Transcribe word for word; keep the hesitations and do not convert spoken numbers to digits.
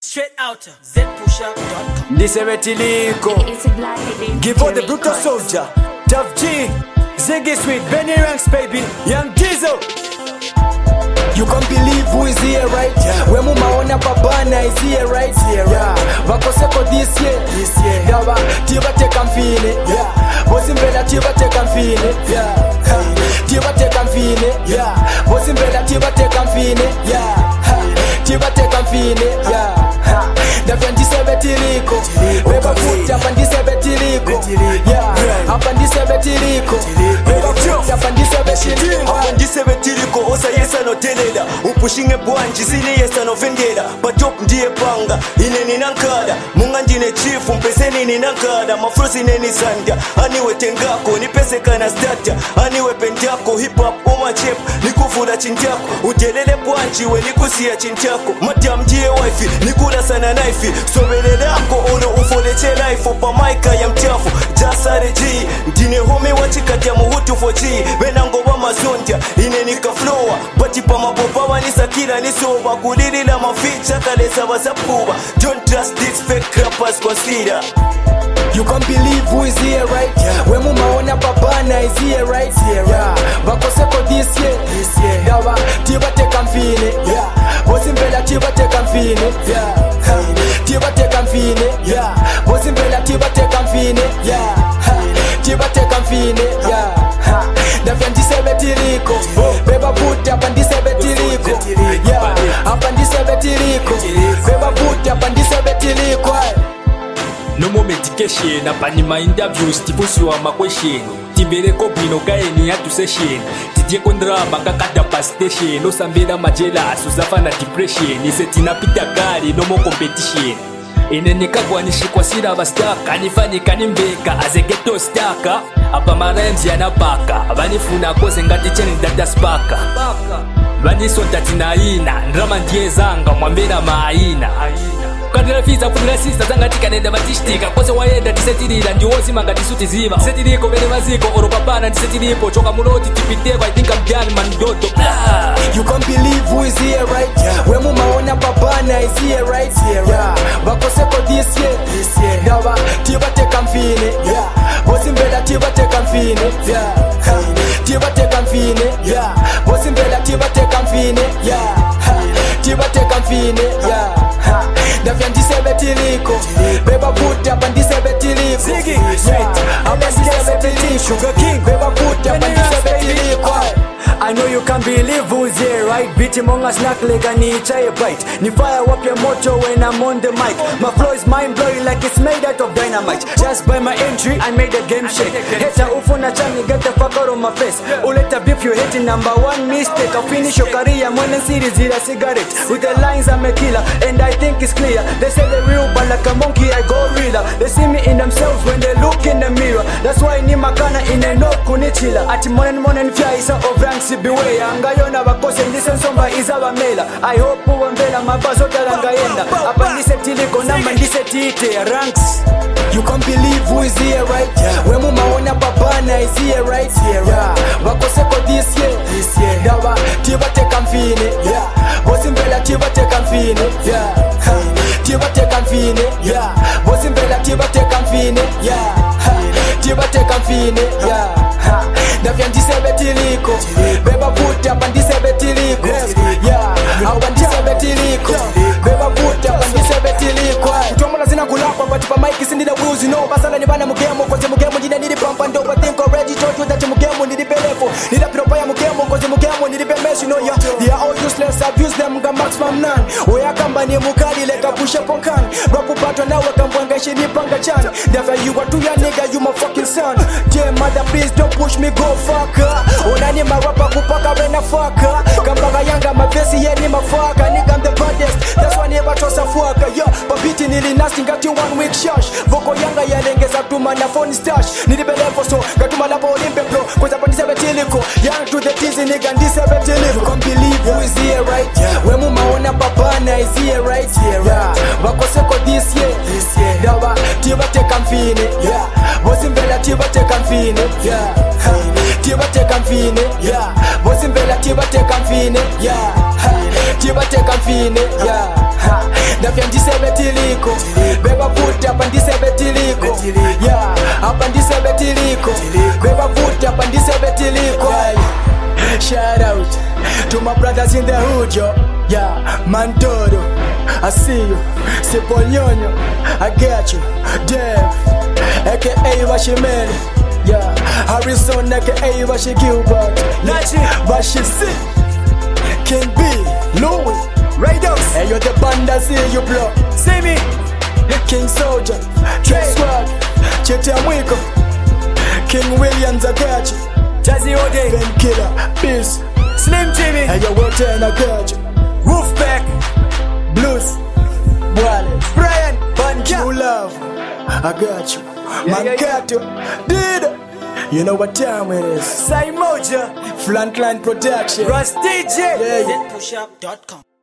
Straight out z pusher dot com. Ndisebetiliko give all the brutal soldier Tough G, Ziggy Sweet, Benny Ranks baby, Young Diesel. You can't believe who is here, right? Yeah. Wemu maona babana is here, right? Here, yeah. Vakoseko this year, this year. Dawa tiba teka mfine, yeah. Bozimbela tiba teka mfine, yeah. Tiba teka mfine, yeah. Bozimbela tiba teka mfine, yeah. Tiba teka mfine, yeah. Ndafya ndisebetiliko, beba futi hapa ndisebetiliko, yeah. Hapa ndisebetiliko, beba futi hapa ndisebetiliko, hapa ndisebetiliko. Osa yesa no telela, upushinge bwanji sili yesa no vendela. Batop ndiye panga, ine ninankada. Munga njine chifu, mpeseni ninankada. Mafrosi neni sanda, aniwe tengako. Nipese kana stata, aniwe pendako. Hip hop, oma chep, nikufula chintako. Utelele bwanji, we nikusia chintako. Matam ndiye wifi, nikula sana naifi. Sobelele ako, ono ufoleche life. Opa maika ya mchafu, jasare G. Ndine home wachikati ya muhutu for G. Benango wa mazondia, ine nika flowa. Bati pa maboba wanisa kila nisoba. Kulili la maficha kalesa wasapuba. Don't trust these fake rappers kwa sida. You can't believe who is here, right? Yeah. Wemu maona babana is here, right? Here, yeah. Vakoseko this year, this year. Dawa tiba teka mfine, yeah. Bozimbela tiba teka mfine, yeah. Tiba teka mfine, yeah. Bozimbela tiba teka mfine, yeah. Tiba teka mfine, yeah. Ndafya ndisebetiliko, beba buti hapa ndisebetiliko, yeah. Hapa ndisebetiliko, beba buti hapa ndisebetiliko. No more medication, apanyima interviews, tipusiwa makweshen. Timbeleko bino gaeni hatu session. Tidie kondrama kakata bus station. Osambela majela, suzafa na depression. Isetina pita gari, no more competition. Ineneka gwanishi kwa sira bastaka. Nifanyika nimbeka, as a ghetto staka. Apa maremzi yanapaka. Vanifuna koze ngati cheni dada spaka. Vanisonta tinaina, ndrama ndiye zanga, mwambela maina. Kandira fiza kudira sista zanga tikanenda matishtika. Kose waenda tisetirira ndiwozi manga tisuti ziva. Tisetiriko vele maziko oro babana tisetiripo. Choka muloti tipiteko I think I'm done man dodo. You can't believe who is here, right? Yeah. Wemu maona babana is here, right? Here, yeah. Vakoseko this year, this year. Dawa tiba teka mfine, yeah. Bozimbela tiba teka mfine, yeah. Tiba teka mfine, yeah. Bozimbela tiba teka mfine, yeah. Tiba teka mfine, yeah. Ndafya ndisebetiliko, beba buti hapa ndisebetiliko, yeah. Hapa ndisebetiliko, Sugar King, beba buti hapa ndisebetiliko. I know you can't believe who's here, right? Beat him on a snack leg and each a bite. Ni fire up your motor when I'm on the mic. My flow is mind blowing like it's made out of dynamite. Just by my entry, I made a game shake. Hater ufuna chani, get the fuck out of my face. Uleta beef, you hating number one mistake. I'll finish your career, when series in a cigarette. With the lines I'm a killer, and I think it's clear. They say they're real, but like a monkey I go realer. They see me in themselves when they look in the mirror. That's why ni makana in a no kunichila. Ati monen monen fya isa of ranks. Beware, angayona bakose ndisensomba izabamela. I hope uwambela mabazo talangayenda. Apa ndisetiliko namba ndisetiite ranks. You can't believe who is here, right? Yeah. Wemu maona babana is here, right? Here, yeah. Vakoseko this year, this year. Dawa tiba teka mfine, yeah. Bozimbela tiba teka mfine, yeah. Tiba teka mfine, yeah. Bozimbela tiba teka mfine, yeah. Tiba teka mfine, yeah. Ndafya ndisebetiliko, beba buti hapa ndisebetiliko, yeah. Hapa ndisebetiliko, beba buti hapa ndisebetiliko. Kutomola zina kulapa but pa mic sindida wuzi no. Basala ni bana mugemo koze mugemo jina nili pampa ndo but think already told you that mugemo nili belefo. Nila piropa ya mugemo koze mugemo nili bemeshi no ya. They are all useless, abuse them ga maximum none. Oya kamba ni mukali leka pusha ponkan. Rapu pato na weka mbwanga shini panga chan. Never you are to your nigga, you my fucking son. Dear mother please don't push me go fucker. Onani marapa kupaka wena fucker. Kambaga yanga mavesi yeni mafaka. Nigga I'm the baddest, that's why never trust a fucker. Yo, papiti nili nasty got you one week shush. Voko yanga yalengeza tuma na phone stash. Nili belefo so, gatuma lapo olimpe bro. Kwanza pa ndisebetiliko, young to the teasy nigga ndisebetiliko. You can't believe who is here, right? Yeah. Wemu maona babana is here, right? Here, yeah. Vakoseko this year, this year. Dawa tiba teka mfine, yeah. Bozimbela tiba teka mfine, yeah. Tiba teka mfine, yeah. Bozimbela tiba teka mfine, yeah. tibateka mfine yeah. Ndafya ndisebetiliko beba futi hapa ndisebetiliko yeah. Hapa ndisebetiliko beba futi hapa ndisebetiliko yeah. Shout out to my brothers in the hood, yo. Yeah, Mantoro, I see you. Siponyonyo, I got you. Dev, aka Washimene. Yeah, Harrison, aka Washi Gilbert. Nachi, Washi C, King B, Louis, Raidos. Hey, you're the band I see you blow. See me, King Soldier, King Swag, Chete Mwiko, King Williams, I got you. Jazzy Ode, Ben Killer, Peace, Slim Jimmy, hey, you're water and I got you. Wolfpack, Blues, Wallace, Brian, New Banja, Love, I got you. yeah, Mankato, Did, you know what time it is. Saimoja, Frontline Production. Rust D J. Yeah, yeah. Z push up dot com.